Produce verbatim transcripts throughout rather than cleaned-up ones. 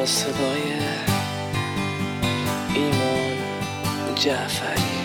با صدای ایمان جعفری،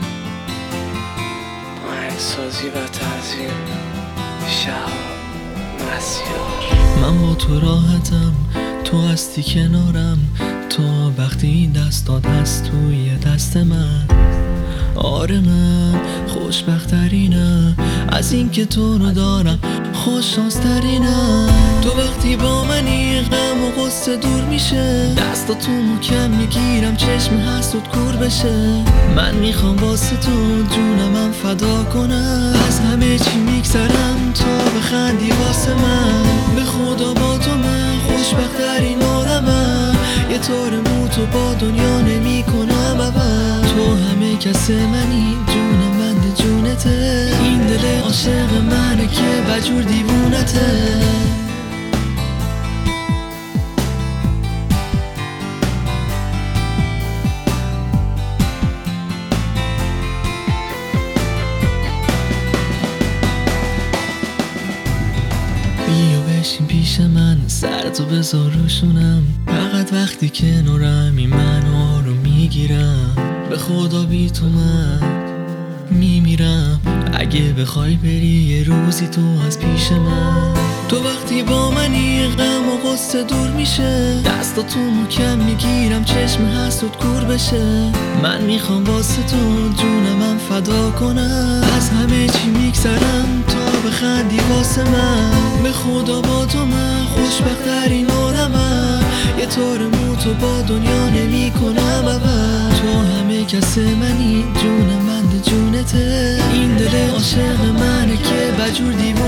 آهنگسازی و تنظیم شهاب مسیار. من با تو راحتم، تو هستی کنارم، تو وقتی این دستات هست توی دست من. آره من خوشبخترینم از این که تو رو دارم، خوششانسترینم. تو وقتی با منی غم و غصه دور میشه، دستاتو محکم میگیرم چشم حسود کور بشه. من میخوام واسه تو جونمم فدا کنم، از همه چی میگذرم تا بخندی واسه من. به خدا با تو من خوشبخترین آدمم، یه طور موتو با دنیا نمی کنم اول. تو همه کس منی، جونم بند جونته، این دل عاشق منه که بجور دیوونته. بیا بشین پیش من، سرتو بذار روشونم، فقط وقتی کنارمی من آروم میگیرم. به خدا بی تو من میمیرم، اگه بخوای بری یه روزی تو از پیش من. تو وقتی با منی غم و غصه دور میشه، دستاتو محکم میگیرم چشم حسود کور بشه. من میخوام واسه تو جونمم فدا کنم، از همه چی میگذرم تا بخندی واسه من. به خدا با تو من خوشبخترین آدمم، یه طور موتو با دنیا نمی کنم اول. تو همه کس منی، جونم بند جونته، این دل عاشق منه که بجور دیوونته.